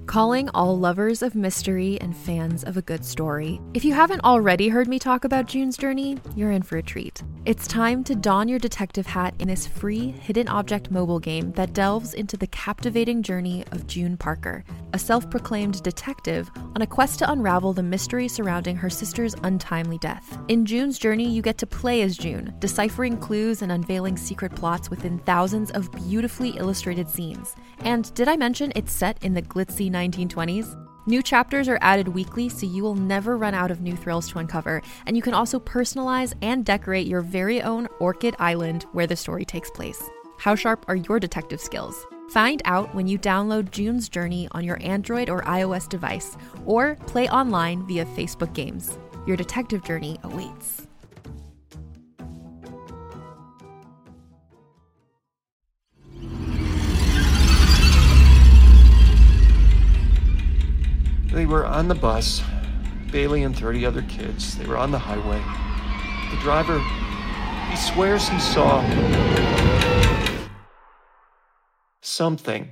Calling all lovers of mystery and fans of a good story. If you haven't already heard me talk about June's Journey, you're in for a treat. It's time to don your detective hat in this free hidden object mobile game that delves into the captivating journey of June Parker, a self-proclaimed detective on a quest to unravel the mystery surrounding her sister's untimely death. In June's Journey, you get to play as June, deciphering clues and unveiling secret plots within thousands of beautifully illustrated scenes. And did I mention it's set in the glitzy 1920s? New chapters are added weekly, so you will never run out of new thrills to uncover, and you can also personalize and decorate your very own Orchid Island where the story takes place. How sharp are your detective skills? Find out when you download June's Journey on your Android or iOS device, or play online via Facebook Games. Your detective journey awaits. They were on the bus, Bailey and 30 other kids. They were on the highway. The driver, he swears he saw something.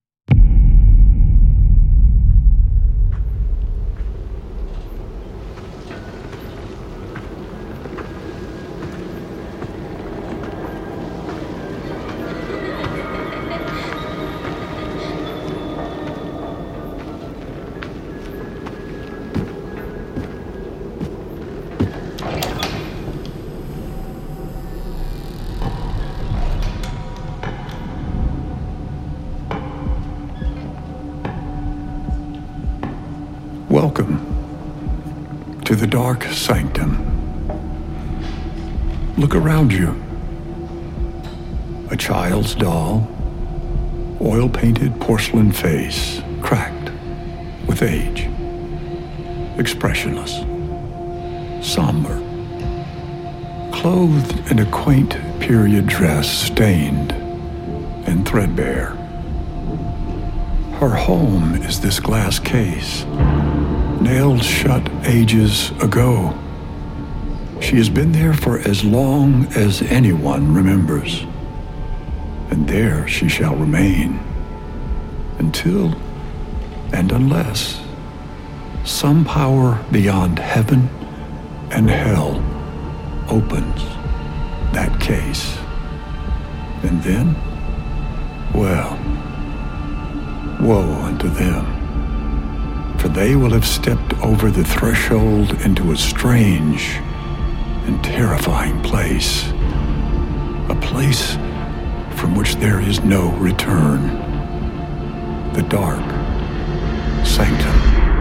Welcome to the Dark Sanctum. Look around you. A child's doll, oil-painted porcelain face, cracked with age, expressionless, somber, clothed in a quaint period dress stained and threadbare. Her home is this glass case, nailed shut ages ago. She has been there for as long as anyone remembers, and there she shall remain until and unless some power beyond heaven and hell opens that case. And then, well, woe unto them. For they will have stepped over the threshold into a strange and terrifying place. A place from which there is no return. The Dark Sanctum.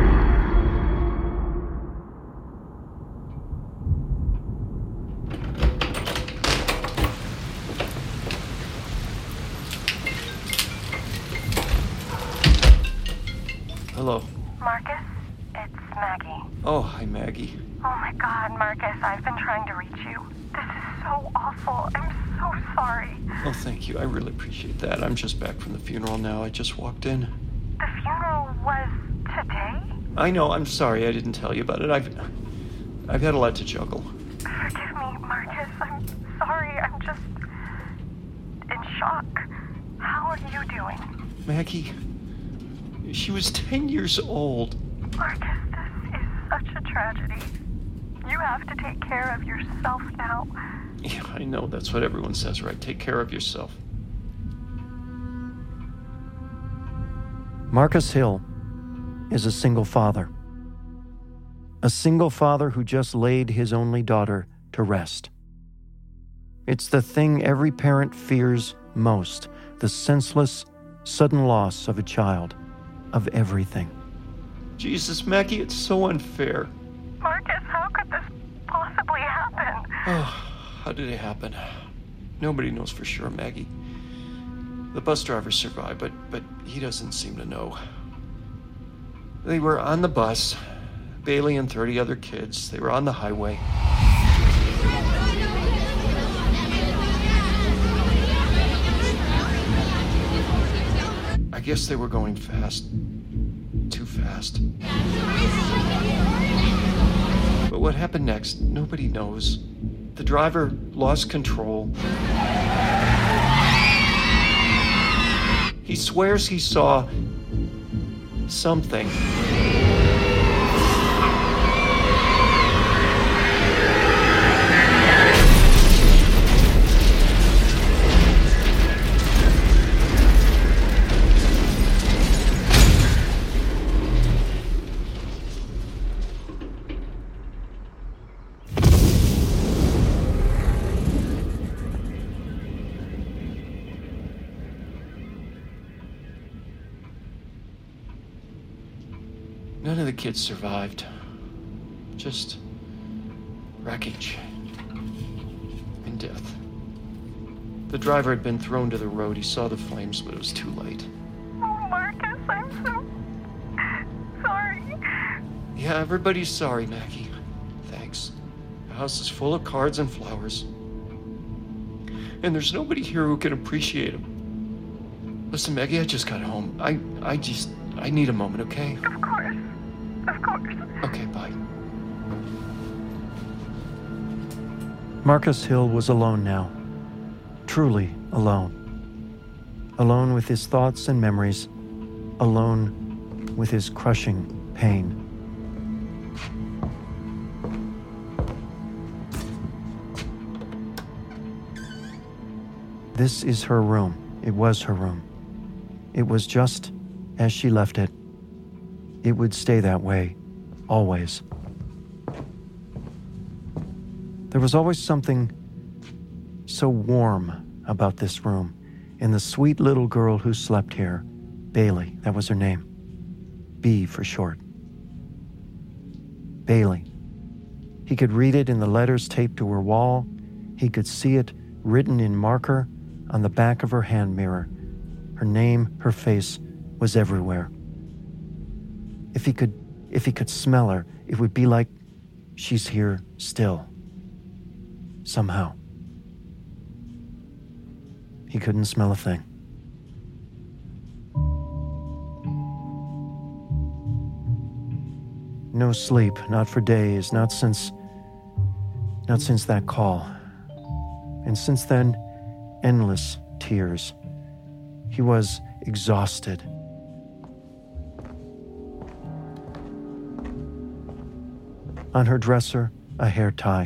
Hello. Marcus, it's Maggie. Oh, hi, Maggie. Oh my God, Marcus, I've been trying to reach you. This is so awful. I'm so sorry. Oh, thank you. I really appreciate that. I'm just back from the funeral now. I just walked in. The funeral was today? I know. I'm sorry I didn't tell you about it. I've had a lot to juggle. Forgive me, Marcus. I'm sorry. I'm just in shock. How are you doing? Maggie, she was 10 years old. Marcus, this is such a tragedy. You have to take care of yourself now. Yeah, I know. That's what everyone says, right? Take care of yourself. Marcus Hill is a single father. A single father who just laid his only daughter to rest. It's the thing every parent fears most, the senseless, sudden loss of a child, of everything. Jesus, Maggie, it's so unfair. Marcus, how could this possibly happen? Oh, how did it happen? Nobody knows for sure, Maggie. The bus driver survived, but he doesn't seem to know. They were on the bus, Bailey and 30 other kids. They were on the highway. I guess they were going fast. Too fast. But what happened next, nobody knows. The driver lost control. He swears he saw something. None of the kids survived. Just wreckage and death. The driver had been thrown to the road. He saw the flames, but it was too late. Oh, Marcus, I'm so sorry. Yeah, everybody's sorry, Maggie. Thanks. The house is full of cards and flowers. And there's nobody here who can appreciate them. Listen, Maggie, I just got home. I need a moment, okay? Of course. Of course. Okay, bye. Marcus Hill was alone now. Truly alone. Alone with his thoughts and memories. Alone with his crushing pain. This is her room. It was her room. It was just as she left it. It would stay that way, always. There was always something so warm about this room, and the sweet little girl who slept here, Bailey, that was her name. B for short. Bailey. He could read it in the letters taped to her wall. He could see it written in marker on the back of her hand mirror. Her name, her face was everywhere. If he could smell her, it would be like she's here still. Somehow. He couldn't smell a thing. No sleep, not for days, not since that call. And since then, endless tears. He was exhausted. On her dresser, a hair tie.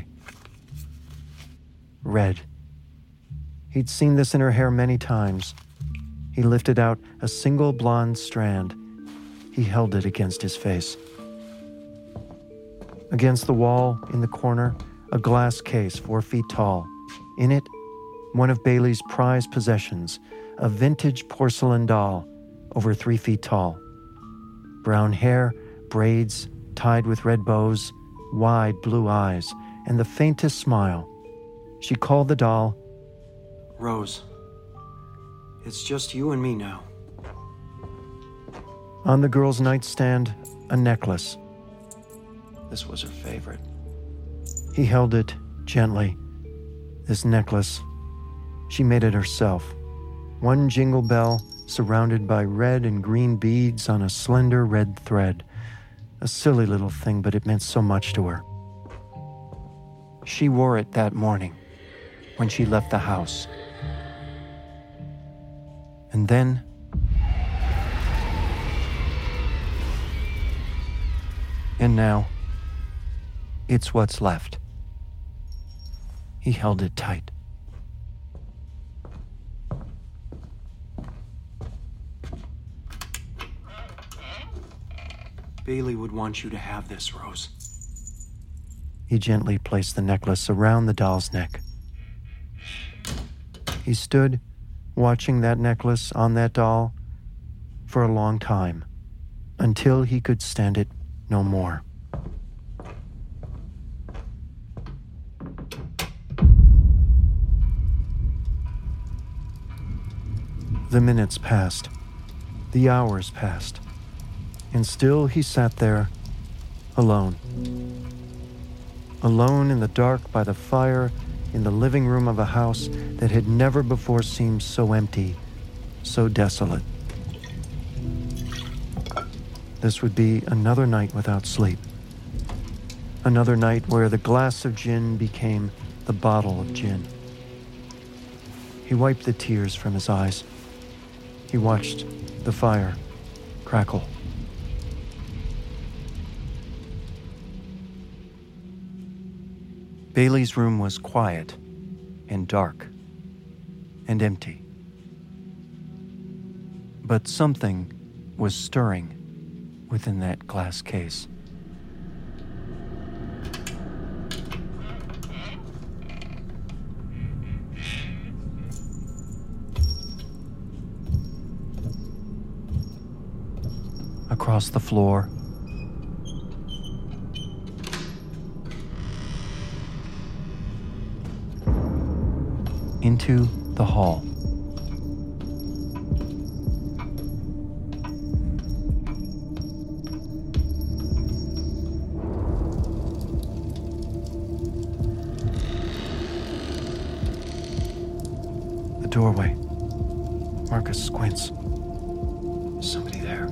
Red. He'd seen this in her hair many times. He lifted out a single blonde strand. He held it against his face. Against the wall, in the corner, a glass case 4 feet tall. In it, one of Bailey's prized possessions, a vintage porcelain doll, over 3 feet tall. Brown hair, braids, tied with red bows, wide blue eyes, and the faintest smile. She called the doll, Rose. It's just you and me now. On the girl's nightstand, a necklace. This was her favorite. He held it gently. This necklace, she made it herself. One jingle bell surrounded by red and green beads on a slender red thread. A silly little thing, but it meant so much to her. She wore it that morning when she left the house. And then, and now, it's what's left. He held it tight. Bailey would want you to have this, Rose. He gently placed the necklace around the doll's neck. He stood, watching that necklace on that doll for a long time, until he could stand it no more. The minutes passed. The hours passed. And still he sat there, alone. Alone in the dark by the fire, in the living room of a house that had never before seemed so empty, so desolate. This would be another night without sleep. Another night where the glass of gin became the bottle of gin. He wiped the tears from his eyes. He watched the fire crackle. Bailey's room was quiet and dark and empty. But something was stirring within that glass case. Across the floor, into the hall. The doorway. Marcus squints. Somebody there.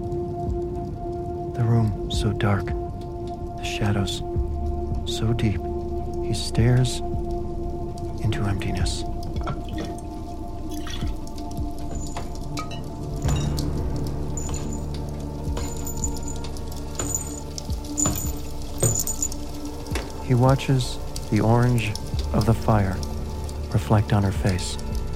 The room so dark, the shadows so deep. He stares into emptiness. He watches the orange of the fire reflect on her face.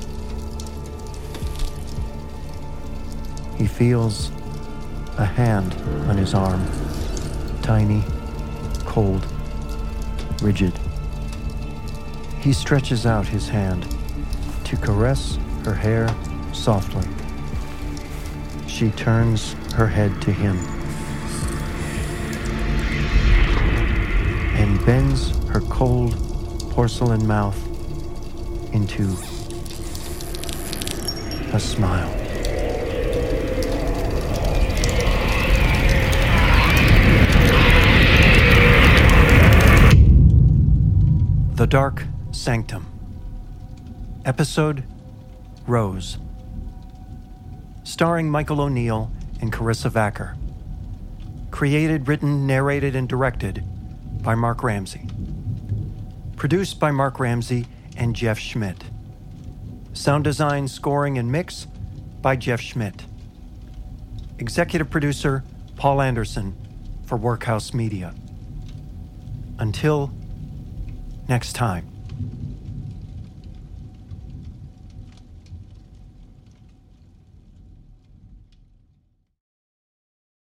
He feels a hand on his arm, tiny, cold, rigid. He stretches out his hand to caress her hair softly. She turns her head to him and bends her cold porcelain mouth into a smile. The Dark Sanctum. Episode Rose. Starring Michael O'Neill and Carissa Vacker. Created, written, narrated, and directed by Mark Ramsey. Produced by Mark Ramsey and Jeff Schmidt. Sound design, scoring, and mix by Jeff Schmidt. Executive producer Paul Anderson for Workhouse Media. Until next time.